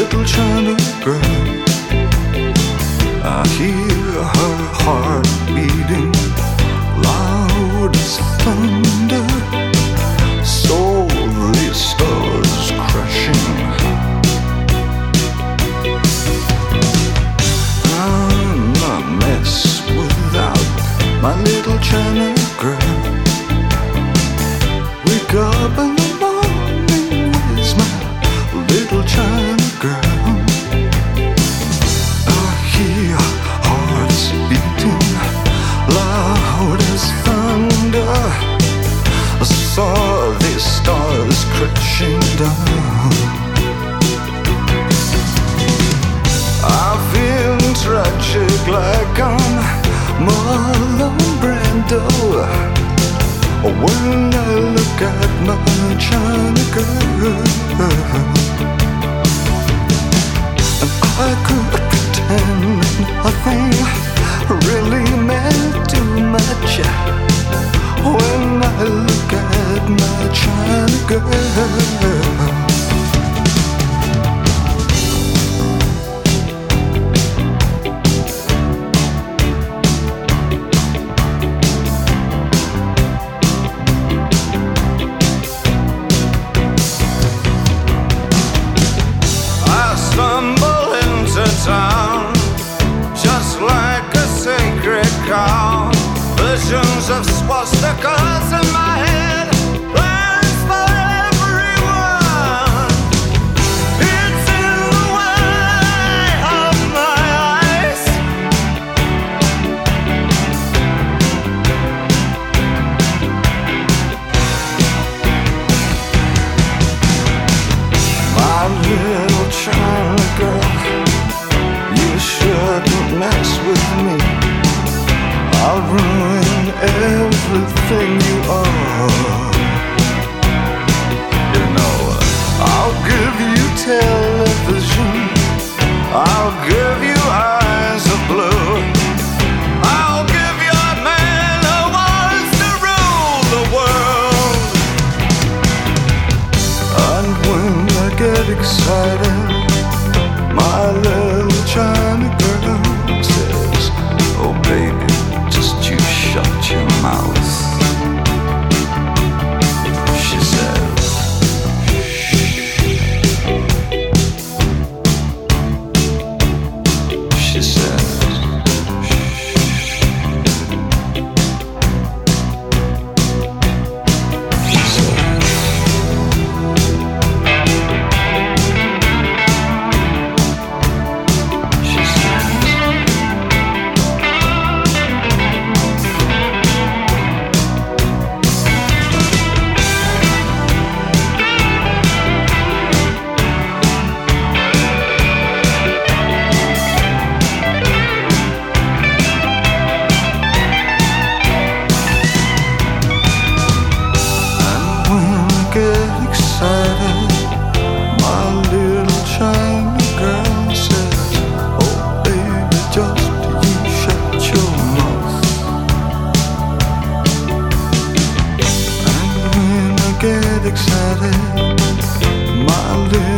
little China girl. I hear her heart beating loud as thunder. Slowly stars crashing. I'm a mess without my little China girl. Wake up in the morning, where's my little China girl? I hear hearts beating loud as thunder. I saw these stars crashing down. I feel tragic like I'm Marlon Brando when I look at my China girl. And I could pretend nothing really meant too much when I look at my China girl. Town, just like a sacred cow. Visions of swastikas in my head, plans for everyone. It's in the way of my eyes. My little China girl, shouldn't mess with me. I'll ruin everything you are. You know, I'll give you television, I'll give you eyes of blue, I'll give you a man who wants to rule the world. And when I get excited, my little China girl says, oh baby, just you shut your mouth. She says, shh. She says, get excited, my little China girl says, oh baby, just you shut your mouth. And when I get excited, my little